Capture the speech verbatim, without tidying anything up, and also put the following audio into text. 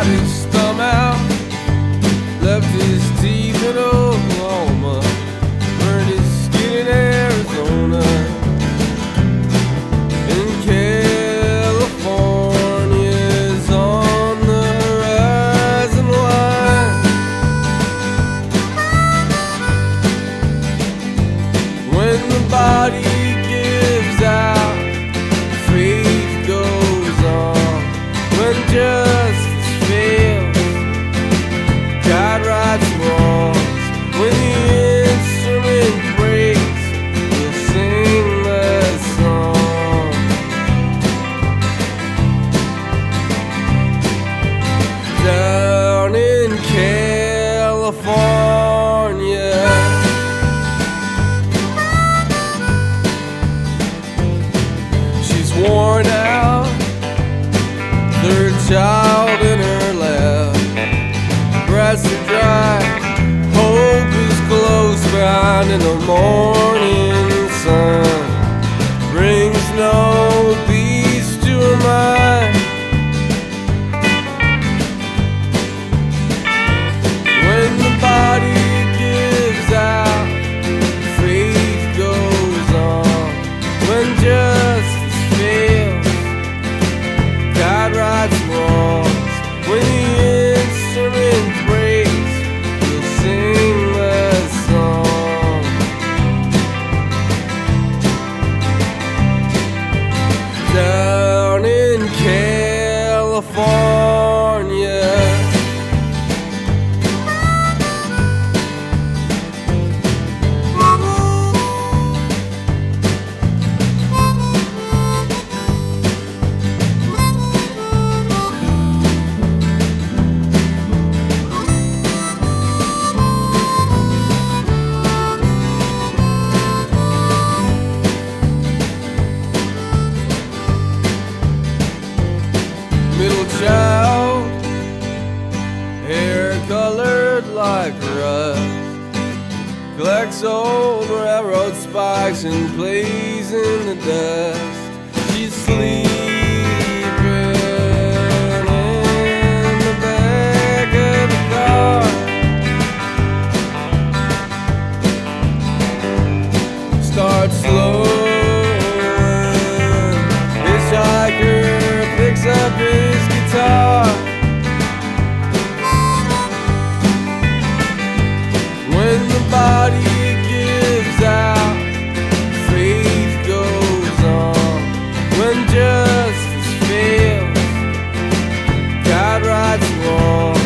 got his thumb out, left his teeth in Oklahoma, burned his skin in Arizona. In California's on the horizon line. When the body gives out, faith goes on. When justice fails, God rights wrongs. When the instrument breaks, we'll sing the song. Down in California, she's worn out, third child in her lap. Grass is dry, hope is close behind, and the morning sun brings no peace to her mind. When the body gives out, faith goes on. When justice fails, God rights wrongs. When the instrument breaks, we'll sing the song. Down in California, middle child, hair colored like rust, collects old railroad spikes and plays in the dust. She's sleeping in the back of the car, starts slowing. Hitchhiker picks up his guitar. When the body gives out, faith goes on. When justice fails, God rights wrongs.